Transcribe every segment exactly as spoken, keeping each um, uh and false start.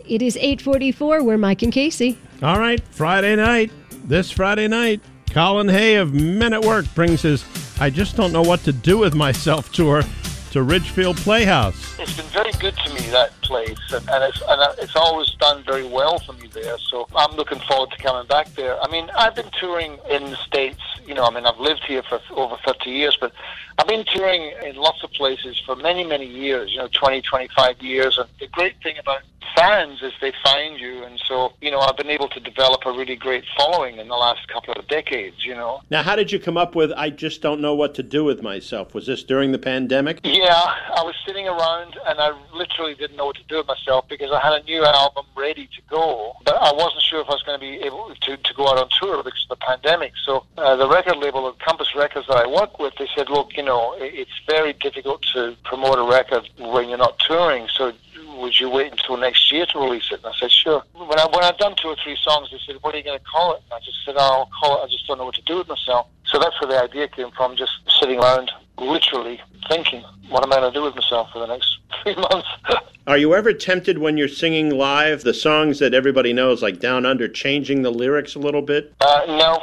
It is eight forty-four. We're Mike and Casey. All right, Friday night. This Friday night, Colin Hay of Men at Work brings his I Just Don't Know What to Do With Myself tour to Ridgefield Playhouse. It's been very good to me, that place, and, and, it's, and it's always done very well for me there, so I'm looking forward to coming back there. I mean, I've been touring in the States, you know, I mean, I've lived here for over thirty years, but I've been touring in lots of places for many, many years, you know, twenty, twenty-five years, and the great thing about fans is they find you, and so, you know, I've been able to develop a really great following in the last couple of decades, you know. Now, how did you come up with I Just Don't Know What to Do With Myself? Was this during the pandemic? Yeah, I was sitting around and I literally didn't know what to do with myself because I had a new album ready to go, but I wasn't sure if I was going to be able to, to go out on tour because of the pandemic. So uh, the record label, Compass Records that I work with, they said, look, you know, it's very difficult to promote a record when you're not touring, so would you wait until next year to release it? And I said, sure. When, I, when I'd done two or three songs, they said, what are you going to call it? And I just said, oh, I'll call it I Just Don't Know What to Do With Myself. So that's where the idea came from, just sitting around, literally thinking, what am I going to do with myself for the next three months? Are you ever tempted when you're singing live, the songs that everybody knows, like Down Under, changing the lyrics a little bit? Uh, no.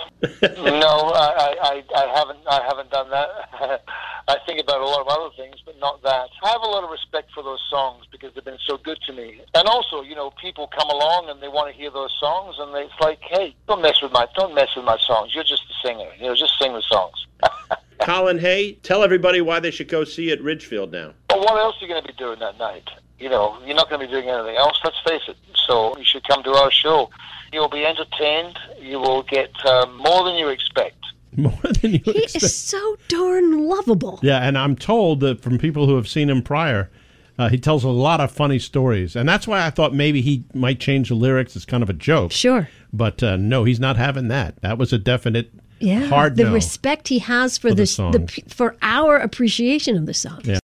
no, I, I, I haven't I haven't done that. I think about a lot of other things, but not that. I have a lot of respect for those songs because they've been so good to me. And also, you know, people come along and they want to hear those songs, and it's like, hey, don't mess with my don't mess with my songs. You're just a singer. You know, just sing the songs. Colin Hay, tell everybody why they should go see you at Ridgefield now. Well, what else are you going to be doing that night? You know, you're not going to be doing anything else, let's face it. So you should come to our show. You'll be entertained. You will get um, more than you expect. More than you he expect. He is so darn lovable. Yeah, and I'm told that from people who have seen him prior, uh, he tells a lot of funny stories. And that's why I thought maybe he might change the lyrics. It's kind of a joke. Sure. But uh, no, he's not having that. That was a definite yeah, hard the no respect he has for, for the this, the, songs. for our appreciation of the songs. Yeah.